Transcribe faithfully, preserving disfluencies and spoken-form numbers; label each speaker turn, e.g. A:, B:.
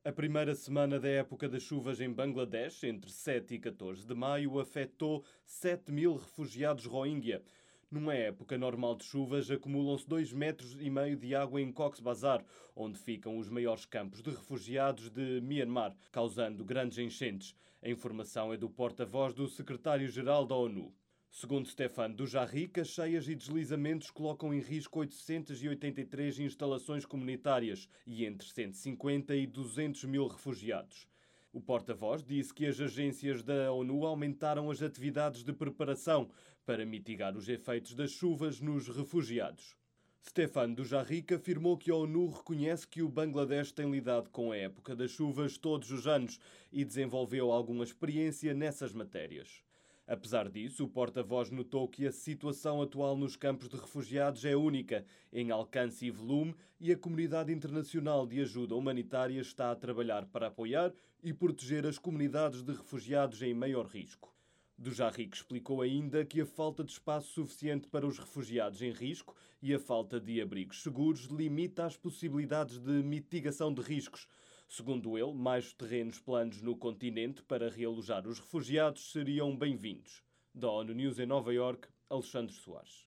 A: A primeira semana da época das chuvas em Bangladesh, entre sete e catorze de maio, afetou sete mil refugiados Rohingya. Numa época normal de chuvas, acumulam-se dois metros e meio de água em Cox's Bazar, onde ficam os maiores campos de refugiados de Myanmar, causando grandes enchentes. A informação é do porta-voz do secretário-geral da ONU. Segundo Stefan Dujarric, as cheias e deslizamentos colocam em risco oitocentas e oitenta e três instalações comunitárias e entre cento e cinquenta e duzentos mil refugiados. O porta-voz disse que as agências da ONU aumentaram as atividades de preparação para mitigar os efeitos das chuvas nos refugiados. Stefan Dujarric afirmou que a ONU reconhece que o Bangladesh tem lidado com a época das chuvas todos os anos e desenvolveu alguma experiência nessas matérias. Apesar disso, o porta-voz notou que a situação atual nos campos de refugiados é única, em alcance e volume, e a comunidade internacional de ajuda humanitária está a trabalhar para apoiar e proteger as comunidades de refugiados em maior risco. Dujarric explicou ainda que a falta de espaço suficiente para os refugiados em risco e a falta de abrigos seguros limita as possibilidades de mitigação de riscos. Segundo ele, mais terrenos planos no continente para realojar os refugiados seriam bem-vindos. Da ONU News em Nova Iorque, Alexandre Soares.